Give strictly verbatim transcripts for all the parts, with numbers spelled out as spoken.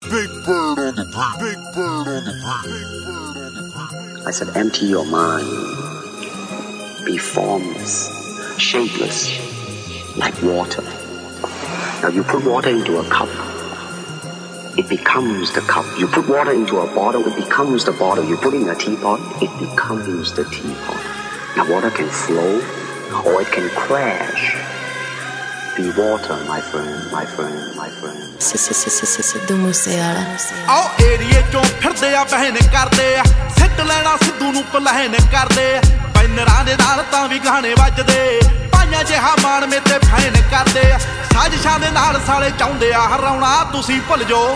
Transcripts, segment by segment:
Big bird on the beat. Big bird on the beat. Big bird on the beat. I said, empty your mind. Be formless, shapeless, like water. Now you put water into a cup, it becomes the cup. You put water into a bottle, it becomes the bottle. You put in a teapot, it becomes the teapot. Now water can flow or it can crash. Be water, my friend, my friend, my friend. Sidhu Moosewala ਆਓ ਏਰੀਏ ਚੋਂ ਫਿਰਦੇ ਆ ਬਹਿਨ ਕਰਦੇ ਆ ਸਿੱਟ ਲੈਣਾ ਸਿੱਧੂ ਨੂੰ ਪਲਹਿਨ ਕਰਦੇ ਬੈਨਰਾਂ ਦੇ ਨਾਲ ਤਾਂ ਵੀ ਗਾਣੇ ਵੱਜਦੇ ਪਾਈਆਂ ਜਿਹਾ ਮਾਣ ਮੇਤੇ ਫੈਨ ਕਰਦੇ ਆ ਸਾਜ਼ਿਸ਼ਾਂ ਦੇ ਨਾਲ ਸਾਲੇ ਚਾਹੁੰਦੇ ਆ ਹਰਾਉਣਾ ਤੁਸੀਂ ਭੁੱਲ ਜਾਓ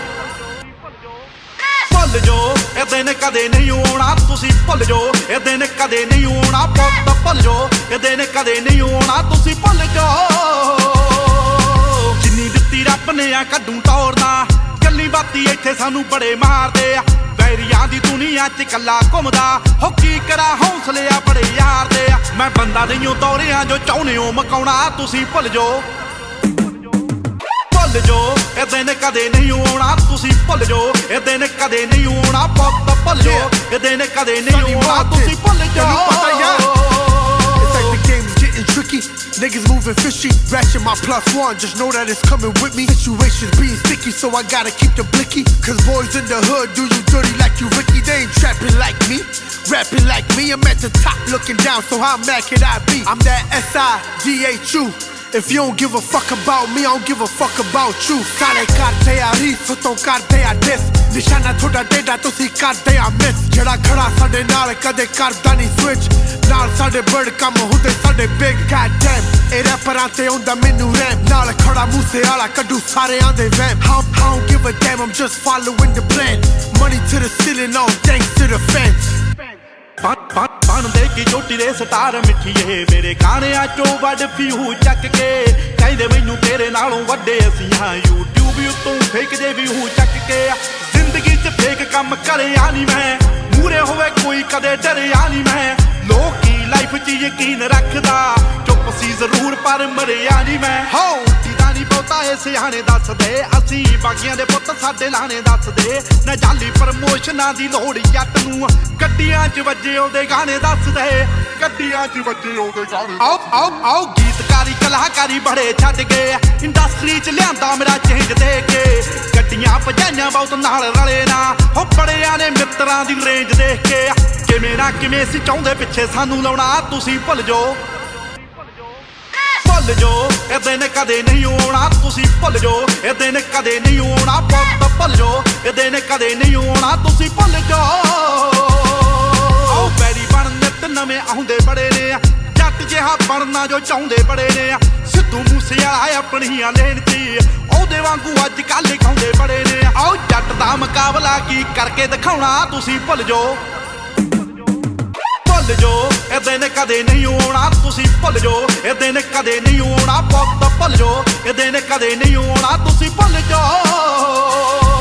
ਭੁੱਲ ਜਾਓ ਇਹ ਦਿਨ ਕਦੇ ਨਹੀਂ ਆਉਣਾ ਤੁਸੀਂ ਭੁੱਲ ਜਾਓ ਇਹ ਦਿਨ ਕਦੇ ਨਹੀਂ ਆਉਣਾ ਪੁੱਤ ਭੁੱਲ ਜਾਓ ਇਹ ਦਿਨ ਕਦੇ ਨਹੀਂ ਆਉਣਾ ਤੁਸੀਂ ਭੁੱਲ ਜਾਓ ਜਿੰਨੀ ਦਿੱਤੀ ਰੱਬ ਨੇ ਆ ਕੱਢੂ ਤੋੜਨਾ ਗੱਲੀ ਬਾਤੀ ਇੱਥੇ ਸਾਨੂੰ ਬੜੇ ਮਾਰਦੇ ਆ ਵੈਰੀਆਂ ਦੀ ਦੁਨੀਆ ਚ ਕੱਲਾ ਘੁੰਮਦਾ ਹੋ ਕੀ ਕਰਾਂ ਹੌਸਲੇ ਆ ਬੜੇ ਯਾਰ ਦੇ ਆ ਮੈਂ ਬੰਦਾ ਨਹੀਂ ਤੋਰਿਆ ਜੋ ਚਾਹੁੰਦੇ ਹੋ ਮਕਾਉਣਾ ਤੁਸੀਂ ਭੁੱਲ ਜਾਓ ਭੁੱਲ ਜਾਓ ਇਹ ਦਿਨ ਕਦੇ ਨਹੀਂ ਆਉਣਾ ਤੁਸੀਂ ਭੁੱਲ ਜਾਓ ਇਹ ਦਿਨ ਕਦੇ ਨਹੀਂ ਆਉਣਾ ਪੁੱਤ ਭੁੱਲ ਜਾਓ ਇਹ ਦਿਨ ਕਦੇ ਨਹੀਂ ਆਉਣਾ ਤੁਸੀਂ ਭੁੱਲ ਜਾਓ Tricky, niggas moving fishy, ratchet my plus one, just know that it's coming with me. Situations being sticky, so I gotta keep the blicky. Cause boys in the hood do you dirty like you Ricky. They ain't trapping like me, rapping like me. I'm at the top looking down, so how mad can I be? I'm that S I D H U. If you don't give a fuck about me, I don't give a fuck about you. Sale karte a reef, to karte a dis. Nishana thoda deda, tusi karte a miss. Jada khada sade naal kade karda nahi switch. Naal sade bird kam hunde sade big. Goddamn, eh rapperan te onda menu ram. Naal khada Moosewala kaddu sareyan de vamp. I don't give a damn, I'm just following the plan. Money to the ceiling, all thanks to the fans. ਬਣ ਦੇ ਕੀ ਚੋਟੀ ਦੇ star ਮਿੱਠੀਏ ਮੇਰੇ ਗਾਣਿਆਂ ਚੋਂ ਵੱਡ ਫਿਊ ਚੱਕ ਕੇ ਕਹਿੰਦੇ ਮੈਨੂੰ ਤੇਰੇ ਨਾਲੋਂ ਵੱਡੇ ਅਸੀਂ ਹਾਂ YouTube ਉੱਤੋਂ ਫੇਕ ਜੇ ਵੀ ਹੂ ਚੱਕ ਕੇ ਜ਼ਿੰਦਗੀ 'ਚ ਫੇਕ ਕੰਮ ਕਰਿਆ ਨਹੀਂ ਮੈਂ ਮੂਰੇ ਹੋਵੇ ਕੋਈ ਕਦੇ ਡਰਿਆ ਨਹੀਂ ਮੈਂ ਲੋਕੀ ਲਾਈਫ 'ਚ ਯਕੀਨ ਰੱਖਦਾ ਚੁੱਪ ਸੀ ਜ਼ਰੂਰ ਪਰ ਮਰਿਆ ਨਹੀਂ ਮੈਂ ਹੋ ਜਿੱਦਾਂ ਨਹੀਂ ਬਹੁਤਾ ਇਹ ਸਿਆਣੇ ਦੱਸਦੇ ਅਸੀਂ ਬਾਗੀਆਂ ਦੇ ਪੁੱਤ ਸਾਡੇ ਲਾਣੇ ਦੱਸਦੇ ਨਾ ਜਾਲੀ ਪ੍ਰਮੋਸ਼ਨਾਂ ਦੀ ਲੋੜ ਜੱਟ ਨੂੰ ਗੱਡੀਆਂ 'ਚ ਵੱਜੇ ਉਹਦੇ ਗਾਣੇ ਦੱਸਦੇ ਗੱਡੀਆਂ 'ਚ ਵੱਜੇ ਉਹਦੇ ਗਾਣੇ ਆਓ ਆਓ ਆਓ ਗੀਤਕਾਰੀ ਕਲਾਕਾਰੀ ਬੜੇ ਛੱਡ ਗਏ ਇੰਡਸਟਰੀ 'ਚ ਲਿਆਂਦਾ ਮੇਰਾ ਚੇਂਜ ਦੇ ਕੇ ਗੱਡੀਆਂ ਭਜਾਈਆਂ ਬਹੁਤ ਨਾਲ ਰਲੇ ਨਾ ਹੋ ਬੜਿਆਂ ਨੇ ਮਿੱਤਰਾਂ ਦੀ ਰੇਂਜ ਦੇਖ ਕੇ ਕਿਵੇਂ ਨਾ ਕਿਵੇਂ ਸੀ ਚਾਹੁੰਦੇ ਪਿੱਛੇ ਸਾਨੂੰ ਲਾਉਣਾ ਤੁਸੀਂ ਭੁੱਲ ਜਾਓ ਭੁੱਲ ਜਾਓ ਇਹ ਦਿਨ ਕਦੇ ਨਹੀਂ ਆਉਣਾ ਤੁਸੀਂ ਭੁੱਲ ਜਾਓ ਇਹ ਦਿਨ ਕਦੇ ਨਹੀਂ ਆਉਣਾ ਪੁੱਤ ਭੁੱਲ ਜਾਓ ਇਹ ਦਿਨ ਕਦੇ ਨਹੀਂ ਆਉਣਾ ਤੁਸੀਂ ਭੁੱਲ ਜਾਓ ਆਓ ਬੈਰੀ ਬਣ ਨਿੱਤ ਨਵੇਂ ਆਉਂਦੇ ਬੜੇ ਨੇ ਜੱਟ ਜਿਹਾ ਬਣਨਾ ਜੋ ਚਾਹੁੰਦੇ ਬੜੇ ਨੇ ਸਿੱਧੂ ਮੂਸੇਵਾਲਾ ਆਪਣੀਆਂ ਲੈਣ 'ਚ ਉਹਦੇ ਵਾਂਗੂ ਅੱਜ ਕੱਲ੍ਹ ਗਾਉਂਦੇ ਬੜੇ ਨੇ ਆਓ ਜੱਟ ਦਾ ਮੁਕਾਬਲਾ ਕੀ ਕਰਕੇ ਦਿਖਾਉਣਾ ਤੁਸੀਂ ਭੁੱਲ ਜਾਓ ਭੁੱਲ ਜਾਓ ਇਹ ਦਿਨ ਕਦੇ ਨਹੀਂ ਆਉਣਾ ਤੁਸੀਂ ਭੁੱਲ ਜਾਓ ਇਹ ਦਿਨ ਕਦੇ ਨਹੀਂ ਆਉਣਾ ਪੁੱਤ ਭੁੱਲ ਜਾਓ ਇਹ ਦਿਨ ਕਦੇ ਨਹੀਂ ਆਉਣਾ ਤੁਸੀਂ ਭੁੱਲ ਜਾਓ